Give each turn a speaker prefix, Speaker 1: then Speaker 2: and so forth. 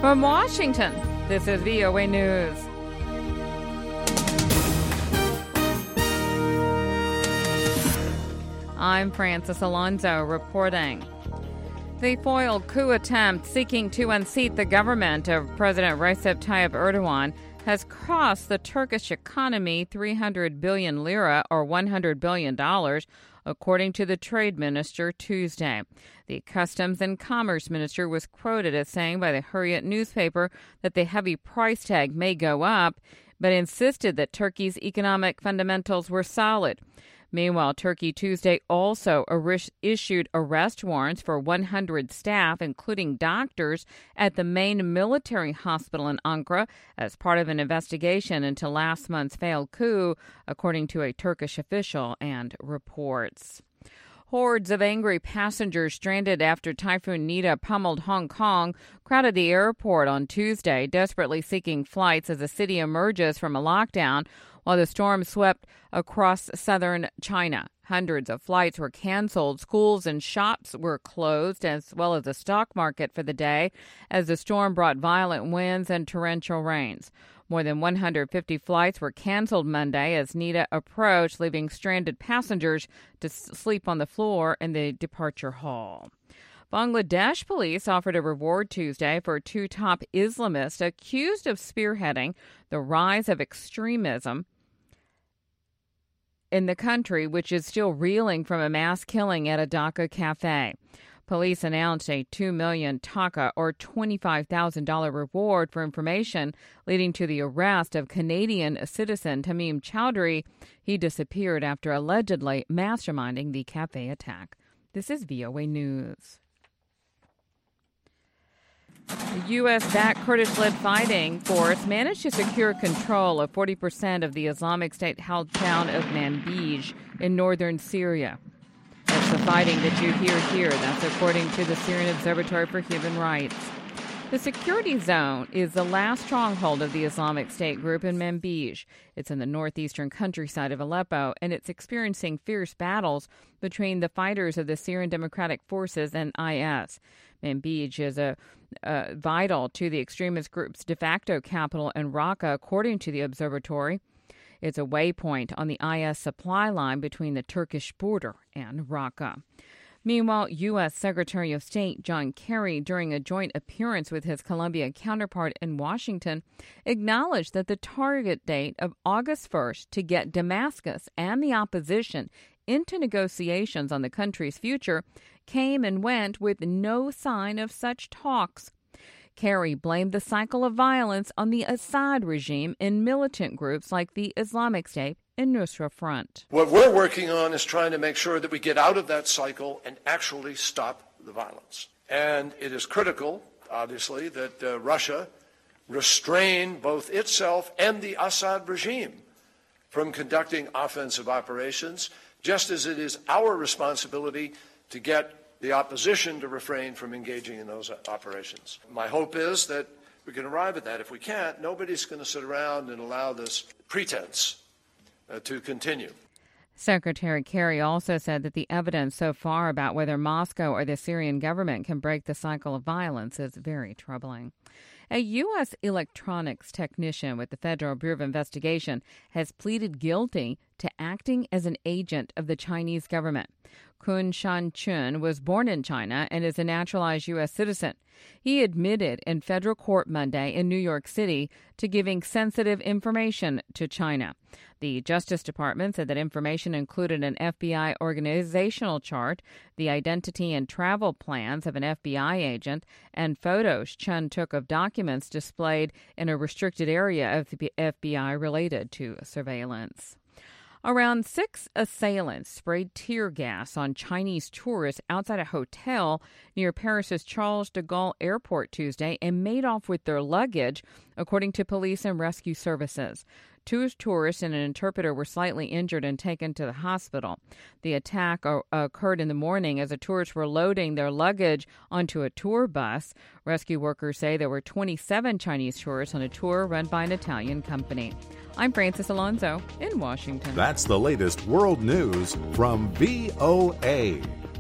Speaker 1: From Washington, this is VOA News. I'm Francis Alonso reporting. The foiled coup attempt seeking to unseat the government of President Recep Tayyip Erdogan has cost the Turkish economy 300 billion lira, or $100 billion, according to the trade minister Tuesday. The Customs and Commerce minister was quoted as saying by the Hurriyet newspaper that the heavy price tag may go up, but insisted that Turkey's economic fundamentals were solid. Meanwhile, Turkey Tuesday also issued arrest warrants for 100 staff, including doctors, at the main military hospital in Ankara as part of an investigation into last month's failed coup, according to a Turkish official and reports. Hordes of angry passengers stranded after Typhoon Nita pummeled Hong Kong crowded the airport on Tuesday, desperately seeking flights as the city emerges from a lockdown while the storm swept across southern China. Hundreds of flights were canceled. Schools and shops were closed, as well as the stock market for the day, as the storm brought violent winds and torrential rains. More than 150 flights were canceled Monday as Nita approached, leaving stranded passengers to sleep on the floor in the departure hall. Bangladesh police offered a reward Tuesday for two top Islamists accused of spearheading the rise of extremism in the country, which is still reeling from a mass killing at a Dhaka cafe. Police announced a 2 million taka, or $25,000 reward for information leading to the arrest of Canadian citizen Tamim Chowdhury. He disappeared after allegedly masterminding the cafe attack. This is VOA News. The U.S.-backed Kurdish-led fighting force managed to secure control of 40% of the Islamic State-held town of Manbij in northern Syria. That's the fighting that you hear here. That's according to the Syrian Observatory for Human Rights. The security zone is the last stronghold of the Islamic State group in Manbij. It's in the northeastern countryside of Aleppo, and it's experiencing fierce battles between the fighters of the Syrian Democratic Forces and IS. Manbij is vital to the extremist group's de facto capital in Raqqa, according to the observatory. It's a waypoint on the IS supply line between the Turkish border and Raqqa. Meanwhile, U.S. Secretary of State John Kerry, during a joint appearance with his Colombia counterpart in Washington, acknowledged that the target date of August 1st to get Damascus and the opposition into negotiations on the country's future came and went with no sign of such talks. Kerry blamed the cycle of violence on the Assad regime and militant groups like the Islamic State and Nusra Front.
Speaker 2: What we're working on is trying to make sure that we get out of that cycle and actually stop the violence. And it is critical, obviously, that Russia restrain both itself and the Assad regime from conducting offensive operations, just as it is our responsibility to get the opposition to refrain from engaging in those operations. My hope is that we can arrive at that. If we can't, nobody's going to sit around and allow this pretense to continue.
Speaker 1: Secretary Kerry also said that the evidence so far about whether Moscow or the Syrian government can break the cycle of violence is very troubling. A U.S. electronics technician with the Federal Bureau of Investigation has pleaded guilty to acting as an agent of the Chinese government. Kun Shan-chun was born in China and is a naturalized U.S. citizen. He admitted in federal court Monday in New York City to giving sensitive information to China. The Justice Department said that information included an FBI organizational chart, the identity and travel plans of an FBI agent, and photos Chun took of documents displayed in a restricted area of the FBI related to surveillance. Around 6 assailants sprayed tear gas on Chinese tourists outside a hotel near Paris's Charles de Gaulle Airport Tuesday and made off with their luggage, according to police and rescue services. 2 tourists and an interpreter were slightly injured and taken to the hospital. The attack occurred in the morning as the tourists were loading their luggage onto a tour bus. Rescue workers say there were 27 Chinese tourists on a tour run by an Italian company. I'm Francis Alonso in Washington.
Speaker 3: That's the latest world news from VOA.